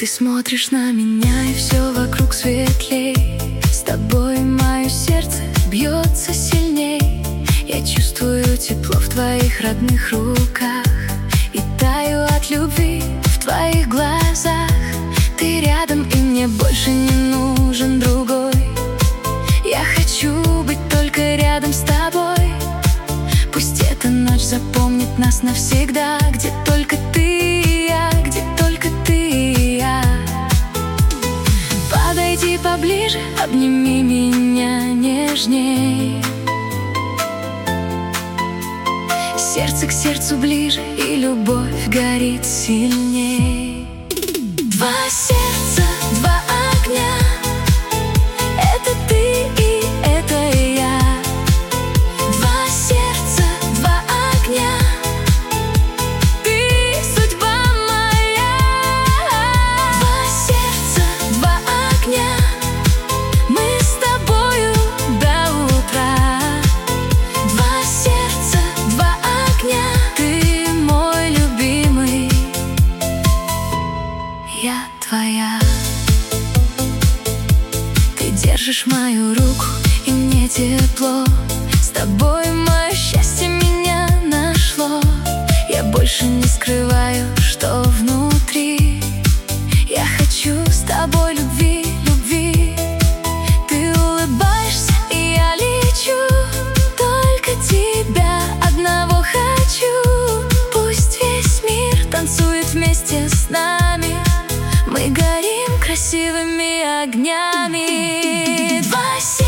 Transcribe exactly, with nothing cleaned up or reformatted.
Ты смотришь на меня, и все вокруг светлей. С тобой мое сердце бьется сильней. Я чувствую тепло в твоих родных руках и таю от любви в твоих глазах. Ты рядом, и мне больше не нужен другой. Я хочу быть только рядом с тобой. Пусть эта ночь запомнит нас навсегда, где только ты и я, где только ты и я. Подойди поближе, обними меня нежней. Сердце к сердцу ближе, и любовь горит сильней. Два сердца, два огня. Это ты и это я. Два сердца, два огня. Ты судьба моя. Два сердца, два огня. Мы с тобою до утра. Два сердца, два огня. Ты мой любимый, я твоя. Ты держишь мою руку, и мне тепло. С тобой мое счастье меня нашло. Я больше не скрываю, что внутри. Я хочу с тобой любви, любви. Ты улыбаешься, и я лечу. Только тебя одного хочу. Пусть весь мир танцует вместе с нами. Мы горим красивыми огнями. Два